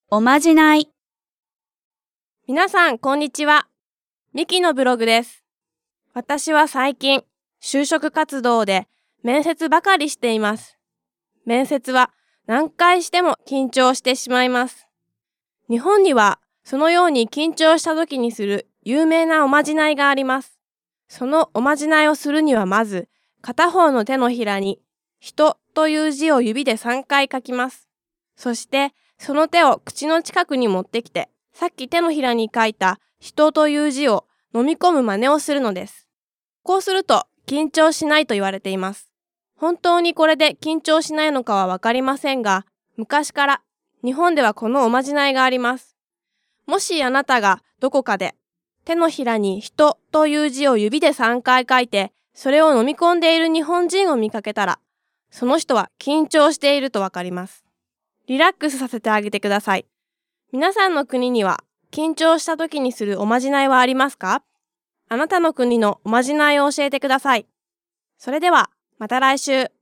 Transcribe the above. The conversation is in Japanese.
おまじない。 皆さん、こんにちは。ミキのブログです。私は最近、就職活動で面接ばかりしています。面接は何回しても緊張してしまいます。日本にはそのように緊張した時にする有名なおまじないがあります。そのおまじないをするにはまず、片方の手のひらに人という字を指で3回書きます。そして、その手を口の近くに持ってきて、さっき手のひらに書いた人という字を飲み込む真似をするのです。こうすると緊張しないと言われています。本当にこれで緊張しないのかはわかりませんが、昔から日本ではこのおまじないがあります。もしあなたがどこかで手のひらに人という字を指で3回書いて、それを飲み込んでいる日本人を見かけたら、その人は緊張しているとわかります。リラックスさせてあげてください。皆さんの国には緊張した時にするおまじないはありますか？あなたの国のおまじないを教えてください。それではまた来週。